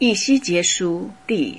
以西结书第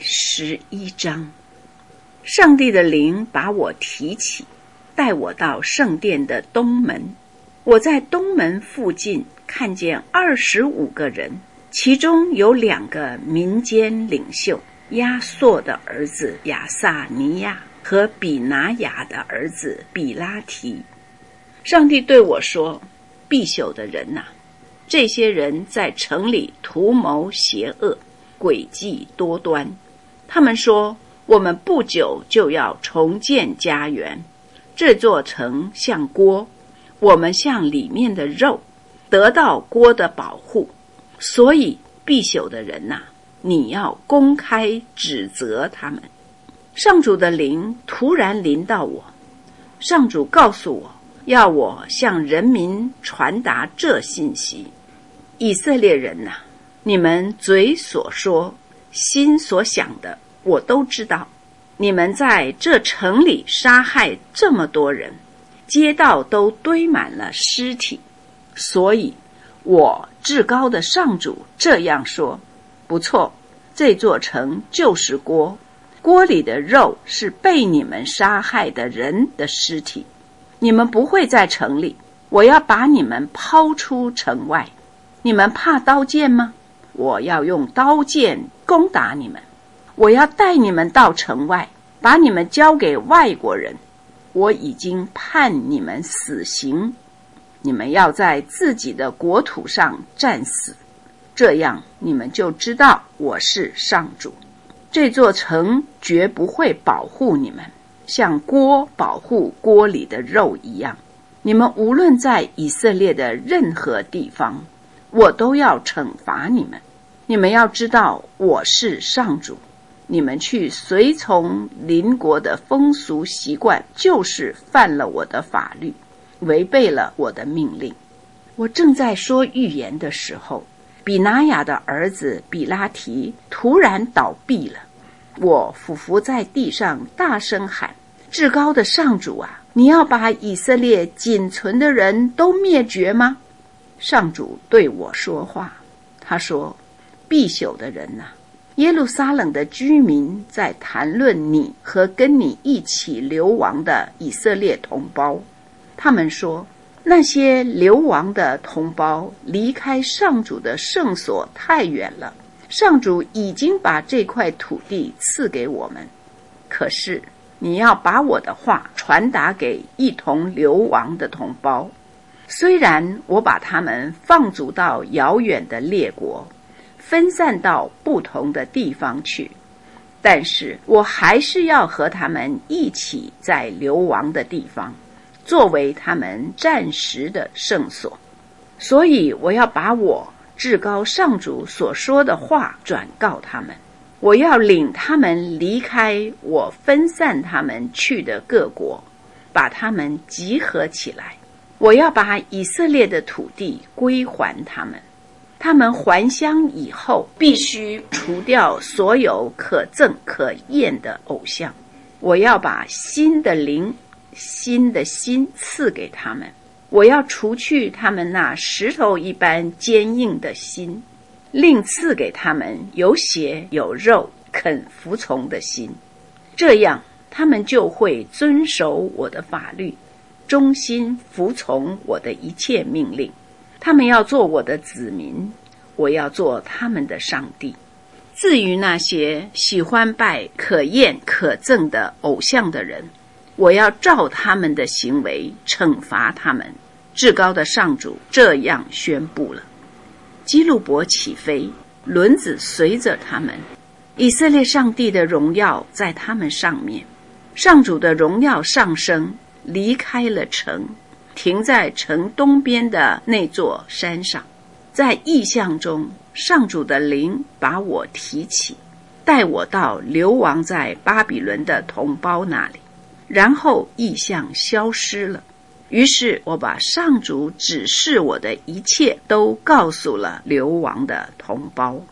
11章。上帝的灵把我提起，带我到圣殿的东门。我在东门附近看见25个人，其中有2个民间领袖，亚朔的儿子亚撒尼亚和比拿雅的儿子比拉提。上帝对我说：必朽的人啊，这些人在城里图谋邪恶，诡计多端。他们说，我们不久就要重建家园，这座城像锅，我们像里面的肉，得到锅的保护。所以必朽的人啊，你要公开指责他们。上主的灵突然临到我，上主告诉我，要我向人民传达这信息：以色列人啊，你们嘴所说，心所想的，我都知道。你们在这城里杀害这么多人，街道都堆满了尸体。所以我至高的上主这样说：不错，这座城就是锅，锅里的肉是被你们杀害的人的尸体。你们不会在城里，我要把你们抛出城外。你们怕刀剑吗？我要用刀剑攻打你们。我要带你们到城外，把你们交给外国人。我已经判你们死刑，你们要在自己的国土上战死，这样你们就知道我是上主。这座城绝不会保护你们，像锅保护锅里的肉一样。你们无论在以色列的任何地方，我都要惩罚你们。你们要知道我是上主。你们去随从邻国的风俗习惯，就是犯了我的法律，违背了我的命令。我正在说预言的时候，比拿雅的儿子比拉提突然倒闭了。我俯伏在地上大声喊：至高的上主啊，你要把以色列仅存的人都灭绝吗？上主对我说话，他说：必朽的人啊，耶路撒冷的居民在谈论你和跟你一起流亡的以色列同胞。他们说，那些流亡的同胞离开上主的圣所太远了，上主已经把这块土地赐给我们。可是你要把我的话传达给一同流亡的同胞。虽然我把他们放逐到遥远的列国，分散到不同的地方去，但是我还是要和他们一起在流亡的地方，作为他们暂时的圣所。所以我要把我至高上主所说的话转告他们，我要领他们离开我分散他们去的各国，把他们集合起来。我要把以色列的土地归还他们。他们还乡以后，必须除掉所有可憎可厌的偶像。我要把新的灵、新的心赐给他们。我要除去他们那石头一般坚硬的心，另赐给他们有血有肉肯服从的心。这样他们就会遵守我的法律，忠心服从我的一切命令。他们要做我的子民，我要做他们的上帝。至于那些喜欢拜可厌可憎的偶像的人，我要照他们的行为惩罚他们。至高的上主这样宣布了。基路伯起飞，轮子随着他们，以色列上帝的荣耀在他们上面。上主的荣耀上升，离开了城，停在城东边的那座山上。在异象中，上主的灵把我提起，带我到流亡在巴比伦的同胞那里，然后异象消失了。于是我把上主指示我的一切都告诉了流亡的同胞。